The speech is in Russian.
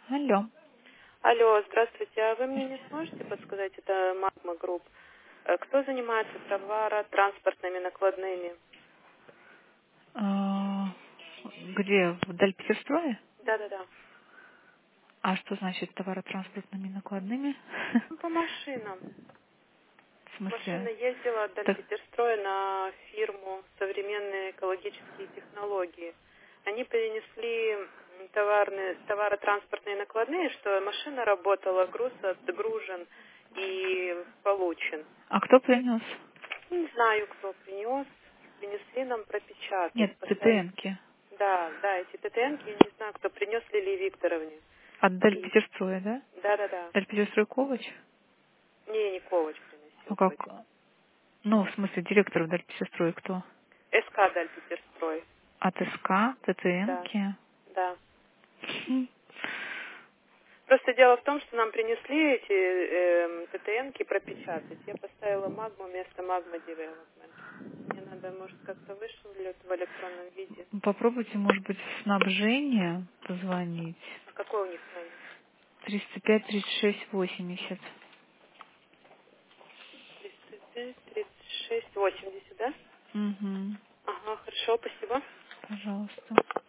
Алло. Алло, здравствуйте. А вы мне не сможете подсказать, это Магма Групп, кто занимается товаротранспортными накладными? А, Где? В Дальпетерстрое? Да-да-да. А что значит товаротранспортными накладными? Ну, по машинам. В Машина смысле? ездила от Так, Дальпетерстроя на фирму «Современные экологические технологии». Они перенесли товаротранспортные накладные, что машина работала, груз отгружен и получен. а кто принес? Не знаю, кто принес. Принесли нам пропечатать. Нет, ТТНки. Да, да, эти ТТНки, я не знаю, кто принес Лилии Викторовне. От И Дальпетерстроя, да? да-да-да. Дальпетерстрой Ковач? Не, не Ковач Ну приносил как? точно. Ну, в смысле, директор в Дальпетерстрое кто? СК Дальпетерстрой. От СК, Да, ТТНки. да. Хм. Просто дело в том, что нам принесли эти ТТНки пропечатать. Я поставила магму вместо магма девелопмент. Мне надо, может, как-то вышло в электронном виде. Попробуйте, может быть, в снабжение позвонить. А какой у них номер? 305-36-80. 35, 36, 80, да? Угу. Ага, хорошо, спасибо. Пожалуйста.